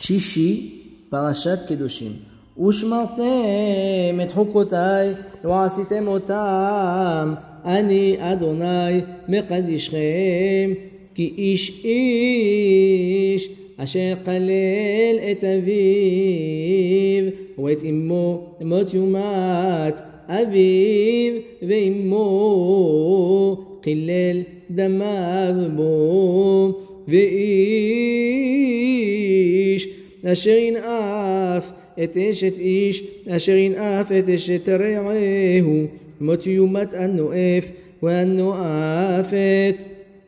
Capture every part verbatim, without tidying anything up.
שישי, פרשת קדושים. ושמרתם את חוקותיי ועשיתם אותם, אני אדוני מקדישכם, כי איש איש אשר קלל את אביו ואת אמו מות יומת אביו ואמו קילל דמיו בו, ואיש אשר ינאף את אשת איש אשר ינאף את אשת רעהו מות יומת הנואף והנואפת,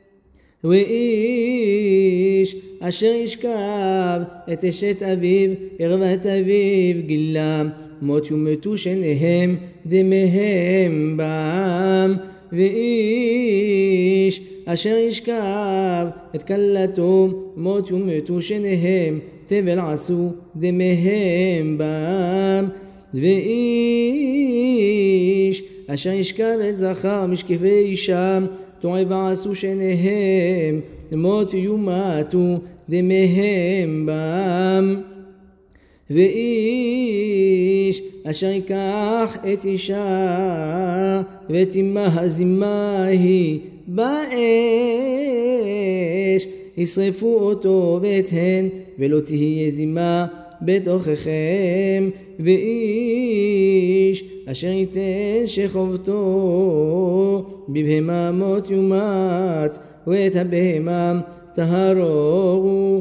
ואיש אשר ישכב את אשת אביו ערוות אביו גילה מות יומתו שניהם דמיהם בעם, ואיש אשר ישכב את כלתו מות יומתו שניהם תבל עשו דמיהם בעם, ואיש אשר ישכב את זכר משכבי אישה תועבה עשו שניהם מות יומתו דמיהם בעם, ואיש אשר ייקח את אישה ותימה זימה היא באש ישרפו אותו ואת הן ולא תהיה זימה בתוככם, ואיש אשר ייתן שחובתו בבהמה מות יומת ואת הבהמה תהרורו,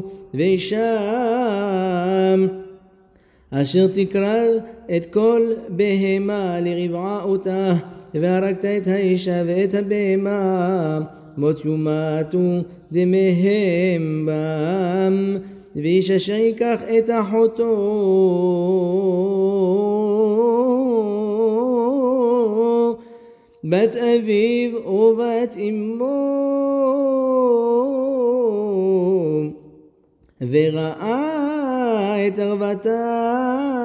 ואישה אשר תקרב את כל בהמה לרבעה אותה והרגת את האישה ואת הבהמה מות יומתו דמיהם בעם, ואיש אשר ייקח את אחותו בת אביו ובת אמו וראה את ערוותה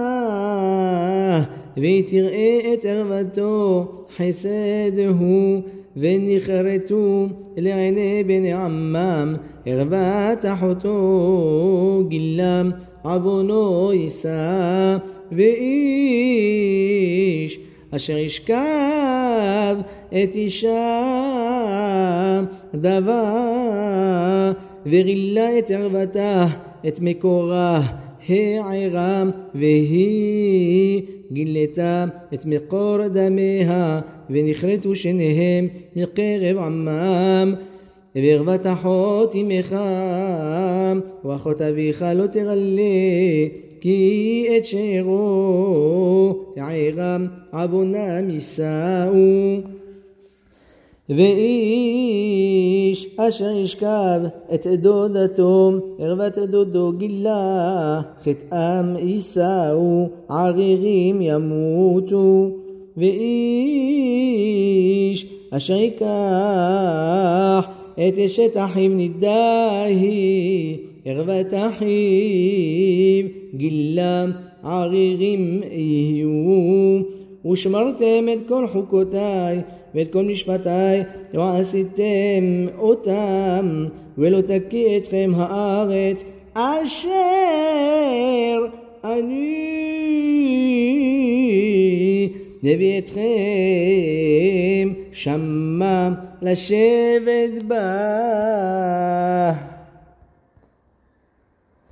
ותראה את ערוותו חסד הוא, ונכרתו לעיני בני עמם ערוות אחותו גילם עוונו יישא, ואיש אשר ישכב את אישה דבר ורילה את ערוותה את מקורה הערה, והיא גילתה את מקור דמיה ונכרתו שניהם מקרב עמם, וערוות אחות אמך ואחות אביך לא תרלה, כי את שארו עירם עוונם יישאו, ואיש אשר ישכב את דודתו ערוות דודו גילה חטאם יישאו ערירים ימותו, ואיש אשר ייקח את אשת אחיו נידה היא ערוות אחיו גילה ערירים יהיו, ושמרתם את כל חוקותיי ואת כל משפטיי ועשיתם אותם, ולא תקיא אתכם הארץ אשר אני נביא אתכם שמה לשבת בה.